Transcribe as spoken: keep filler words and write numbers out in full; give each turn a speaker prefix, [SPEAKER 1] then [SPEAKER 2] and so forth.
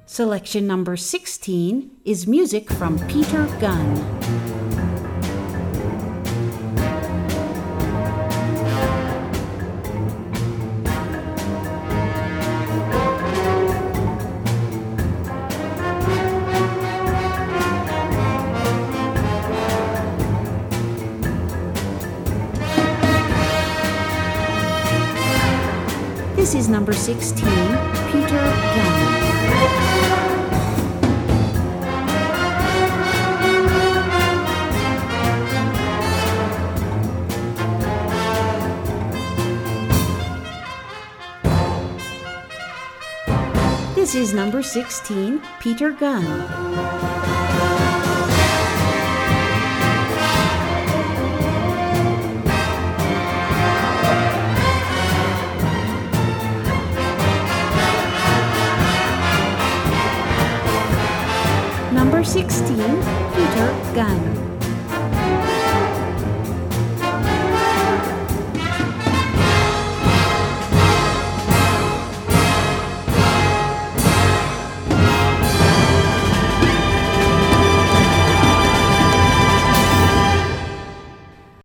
[SPEAKER 1] Selection number sixteen is music from Peter Gunn. This is number sixteen, Peter Gunn. This is number sixteen, Peter Gunn. Number sixteen, Peter Gunn.